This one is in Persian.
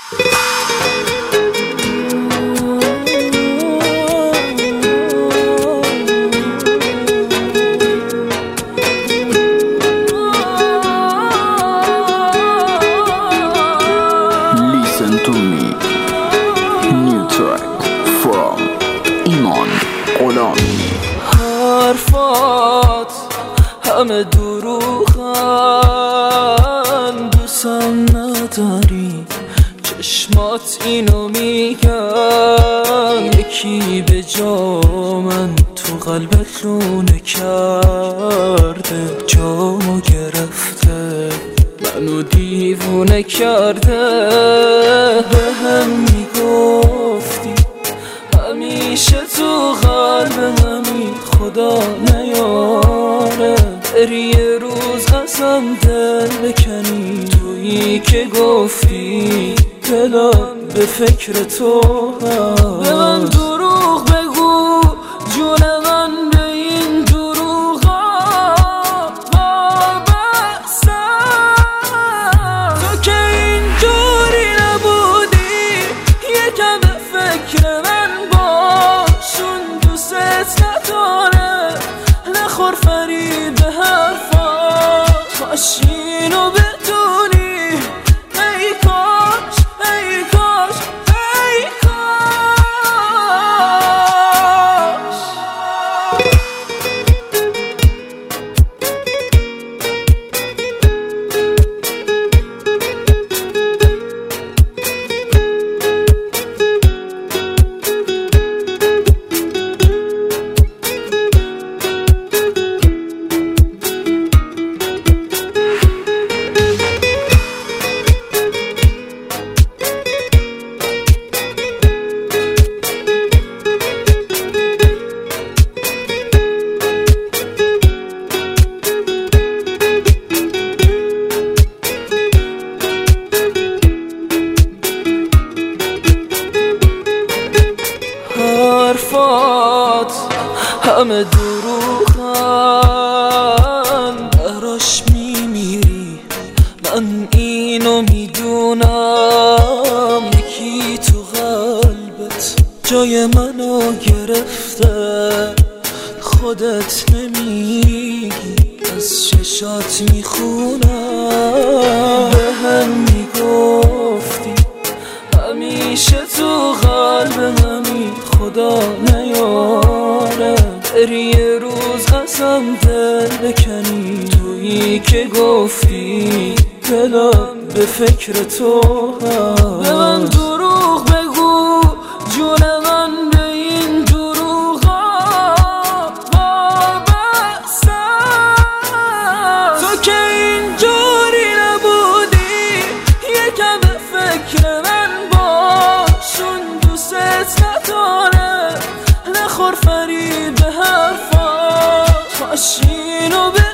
Listen to me. New track from ایمان غلامی. حرفات همه دروغن، دوستم نداری، چشمات اینو میگن، یکی به جا من تو قلبت لونه کرده، جامو گرفته منو دیوونه کرده. به هم میگفتی همیشه تو قلبمی، خدا نیاره بری یه روز ازم دل بکنی. تویی که گفتی دلم به فکر تو هست. به من دروغ بگو جون من، به این دروغا وابستم. تو که اینجوری نبودی، یکم به فکر من باشون، دوست نداره، نخور فریب حرفاش، کاش اینو بدونی. ای کاش ای کاش ای کاش. حرفات همه دروغن، براش میمیری، من اینو میدونم. یکی تو قلبت جای منو گرفته، خودت نمیگی، از چشات میخونم. به هم میگفتی همیشه تو قلبمی، خدا نیاره بری یه روز ازم دل بکنی. تویی که گفتی دلم به فکر تو هست. به من دروغ بگو جون من، به این دروغا وابستم. تو که اینجوری نبودی، یکم به فکر من باشون، دوست نداره، نخور فریب حرفاش، کاش اینو